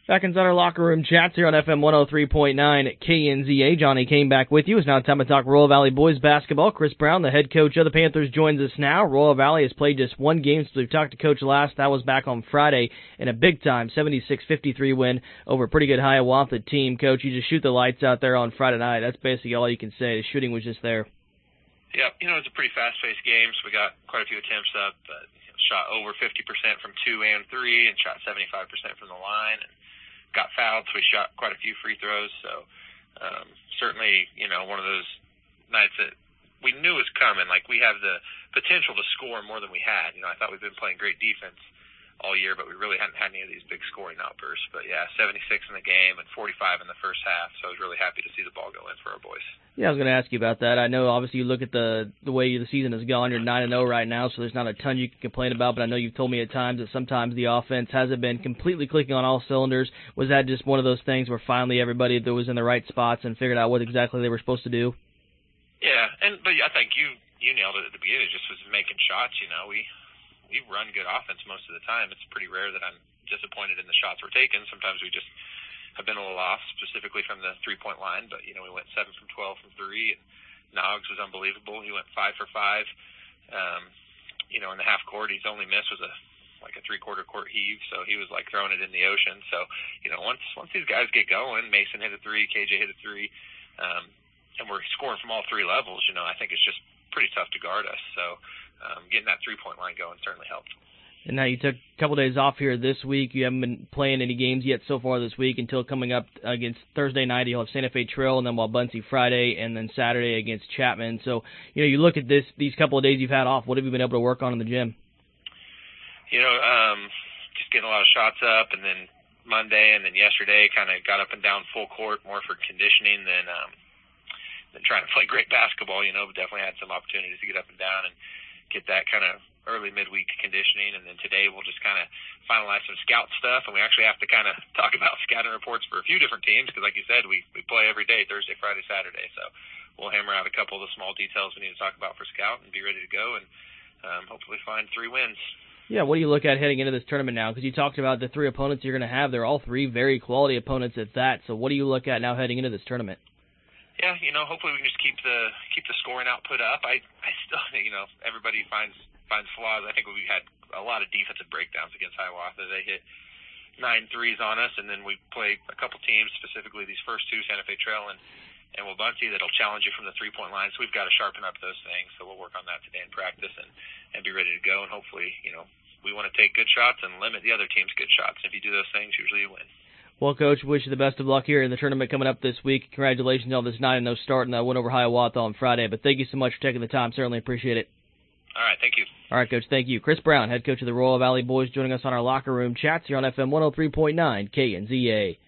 Back inside our locker room chats here on FM 103.9 KNZA. Johnny Kane back with you. It's now time to talk Royal Valley boys basketball. Chris Brown, the head coach of the Panthers, joins us now. Royal Valley has played just one game since we've talked to Coach last. That was back on Friday in a big-time 76-53 win over a pretty good Hiawatha team. Coach, you just shoot the lights out there on Friday night. That's basically all you can say. The shooting was just there. Yeah, it's a pretty fast-paced game, so we got quite a few attempts up, but shot over 50% from 2 and 3 and shot 75% from the line. And got fouled, so we shot quite a few free throws. So certainly, one of those nights that we knew was coming. Like, we have the potential to score more than we had. I thought we've been playing great defense all year, but we really hadn't had any of these big scoring outbursts. But, yeah, 76 in the game and 45 in the first half, so I was really happy to see the ball go in for our boys. Yeah, I was going to ask you about that. I know, obviously, you look at the way the season has gone. You're 9-0 right now, so there's not a ton you can complain about, but I know you've told me at times that sometimes the offense hasn't been completely clicking on all cylinders. Was that just one of those things where finally everybody that was in the right spots and figured out what exactly they were supposed to do? Yeah, but I think you nailed it at the beginning. It just was making shots. We run good offense most of the time. It's pretty rare that I'm disappointed in the shots we're taking. Sometimes we just have been a little off, specifically from the three-point line. But, we went 7 from 12 from 3. And Noggs was unbelievable. He went 5 for 5. In the half court, his only miss was a three-quarter court heave. So he was like throwing it in the ocean. So, once these guys get going, Mason hit a 3, KJ hit a 3, and we're scoring from all three levels, I think it's just pretty tough to guard us. So getting that three-point line going certainly helped. And now you took a couple days off here this week. You haven't been playing any games yet so far this week until coming up against Thursday night. You'll have Santa Fe Trail and then Wabaunsee Friday and then Saturday against Chapman. So, you look at these couple of days you've had off. What have you been able to work on in the gym? Just getting a lot of shots up, and then Monday and then yesterday kind of got up and down full court more for conditioning than trying to play great basketball. But definitely had some opportunities to get up and down and get that kind of early midweek conditioning. And then today we'll just kind of finalize some scout stuff, and we actually have to kind of talk about scouting reports for a few different teams because, like you said, we play every day, Thursday, Friday, Saturday. So we'll hammer out a couple of the small details we need to talk about for scout and be ready to go and hopefully find 3 wins. Yeah, what do you look at heading into this tournament now? Because you talked about the 3 opponents you're going to have. They're all 3 very quality opponents at that. So what do you look at now heading into this tournament? Yeah, hopefully we can just keep the scoring output up. I still, everybody finds flaws. I think we had a lot of defensive breakdowns against Hiawatha. They hit 9 threes on us, and then we played a couple teams, specifically these first 2, Santa Fe Trail and Wabaunsee, that'll challenge you from the three-point line. So we've got to sharpen up those things. So we'll work on that today in practice and be ready to go. And hopefully, we want to take good shots and limit the other team's good shots. If you do those things, usually you win. Well, Coach, wish you the best of luck here in the tournament coming up this week. Congratulations on this 9-0 start and that win over Hiawatha on Friday. But thank you so much for taking the time. Certainly appreciate it. All right, thank you. All right, Coach, thank you. Chris Brown, head coach of the Royal Valley Boys, joining us on our locker room chats here on FM 103.9 KNZA.